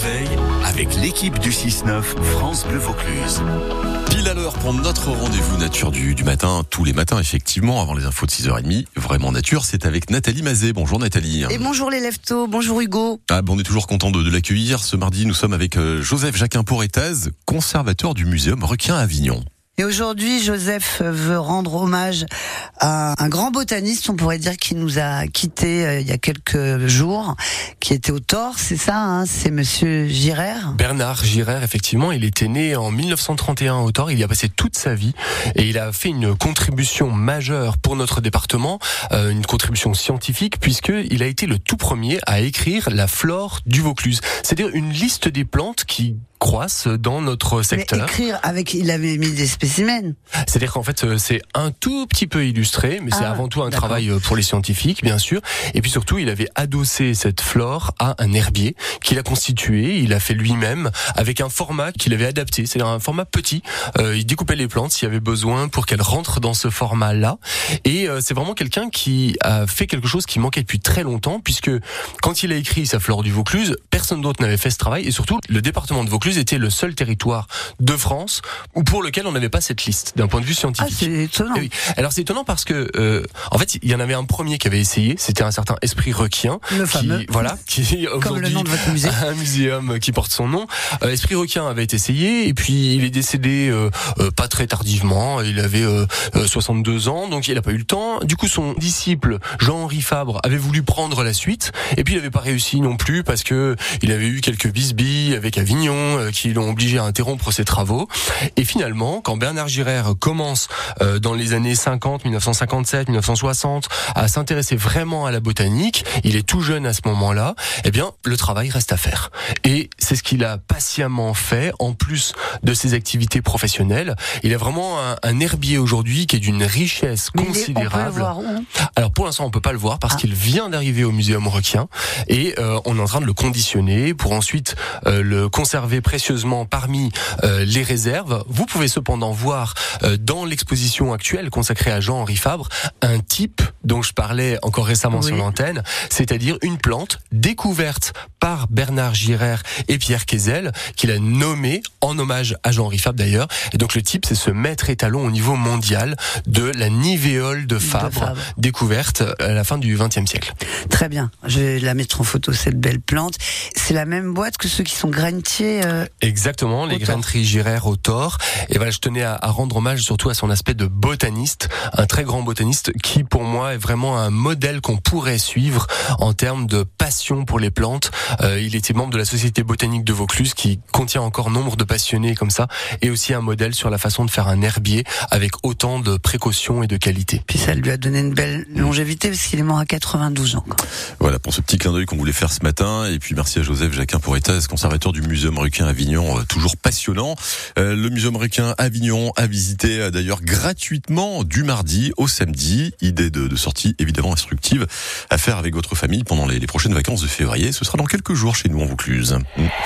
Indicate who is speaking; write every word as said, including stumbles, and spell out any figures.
Speaker 1: réveil avec l'équipe du six neuf France Bleu Vaucluse.
Speaker 2: Pile à l'heure pour notre rendez-vous nature du, du matin, tous les matins effectivement, avant les infos de six heures trente. Vraiment nature, c'est avec Nathalie Mazet. Bonjour Nathalie.
Speaker 3: Et bonjour les leftos, bonjour Hugo.
Speaker 2: Ah, bon, on est toujours content de, de l'accueillir. Ce mardi, nous sommes avec euh, Joseph Jacquin-Porretaz, conservateur du Muséum Requien à Avignon.
Speaker 3: Et aujourd'hui, Joseph veut rendre hommage à un grand botaniste, on pourrait dire, qui nous a quittés euh, il y a quelques jours, qui était au Thor, c'est ça, hein, c'est Monsieur Girard.
Speaker 4: Bernard Girard, effectivement, il était né en mille neuf cent trente et un au Thor, il y a passé toute sa vie et il a fait une contribution majeure pour notre département, euh, une contribution scientifique, puisqu'il a été le tout premier à écrire la flore du Vaucluse, c'est-à-dire une liste des plantes qui croissent dans notre secteur.
Speaker 3: Mais écrire avec, il avait mis des spécimens.
Speaker 4: C'est-à-dire qu'en fait, c'est un tout petit peu illustré, mais ah, c'est avant tout un d'accord. travail pour les scientifiques, bien sûr. Et puis surtout, il avait adossé cette flore à un herbier qu'il a constitué, il a fait lui-même, avec un format qu'il avait adapté, c'est-à-dire un format petit. Euh, il découpait les plantes s'il y avait besoin pour qu'elles rentrent dans ce format-là. Et euh, c'est vraiment quelqu'un qui a fait quelque chose qui manquait depuis très longtemps, puisque quand il a écrit sa flore du Vaucluse, personne d'autre n'avait fait ce travail, et surtout, le département de Vaucluse était le seul territoire de France où pour lequel on n'avait pas cette liste d'un point de vue scientifique.
Speaker 3: Ah, c'est étonnant.
Speaker 4: Oui. Alors c'est étonnant parce que euh, en fait il y en avait un premier qui avait essayé, c'était un certain Esprit Requien,
Speaker 3: le
Speaker 4: qui
Speaker 3: fameux.
Speaker 4: voilà, qui
Speaker 3: comme le nom de votre musée,
Speaker 4: un muséum qui porte son nom. Euh, Esprit Requien avait été essayé et puis il est décédé euh, euh, pas très tardivement. Il avait euh, euh, soixante-deux ans, donc il n'a pas eu le temps. Du coup son disciple Jean-Henri Fabre avait voulu prendre la suite et puis il n'avait pas réussi non plus parce que il avait eu quelques bisbilles avec Avignon euh, qui l'ont obligé à interrompre ses travaux. Et finalement, quand Bernard Girard commence euh, dans les années cinquante, mille neuf cent cinquante-sept, mille neuf cent soixante à s'intéresser vraiment à la botanique, il est tout jeune à ce moment-là, eh bien, le travail reste à faire. Et c'est ce qu'il a patiemment fait, en plus de ses activités professionnelles. Il a vraiment un, un herbier aujourd'hui qui est d'une richesse
Speaker 3: mais
Speaker 4: considérable.
Speaker 3: On peut le voir où ?
Speaker 4: Alors pour l'instant, on peut pas le voir parce ah. qu'il vient d'arriver au Muséum Requien et euh, on est en train de le conditionner pour ensuite euh, le conserver précieusement parmi euh, les réserves. Vous pouvez cependant voir euh, dans l'exposition actuelle consacrée à Jean-Henri Fabre un type dont je parlais encore récemment oui. sur l'antenne, c'est-à-dire une plante découverte par Bernard Girard et Pierre Quézel, qu'il a nommé en hommage à Jean-Henri Fabre d'ailleurs. Et donc le type, c'est ce maître étalon au niveau mondial de la nivéole de Fabre, de Fabre. découverte à la fin du vingtième siècle.
Speaker 3: Très bien, je vais la mettre en photo, cette belle plante. C'est la même boîte que ceux qui sont grainetiers euh...
Speaker 4: Exactement, les graineries Girard au Thor. Et voilà, je tenais à, à rendre hommage surtout à son aspect de botaniste, un très grand botaniste qui pour moi est vraiment un modèle qu'on pourrait suivre en termes de passion pour les plantes. Euh, il était membre de la Société botanique de Vaucluse qui contient encore nombre de passionnés comme ça et aussi un modèle sur la façon de faire un herbier avec autant de précautions et de qualité.
Speaker 3: Puis ça lui a donné une belle longévité parce qu'il est mort à quatre-vingt-douze ans.
Speaker 2: Voilà pour ce petit clin d'œil qu'on voulait faire ce matin et puis merci à Joseph Jacquin-Porretaz, conservateur du Muséum Requien à Avignon, toujours passionnant. Euh, le Muséum Requien Avignon à visiter euh, d'ailleurs gratuitement du mardi au samedi. Idée de, de sortie évidemment instructive à faire avec votre famille pendant les, les prochaines vacances de février. Ce sera dans quelques jours chez nous en Vaucluse.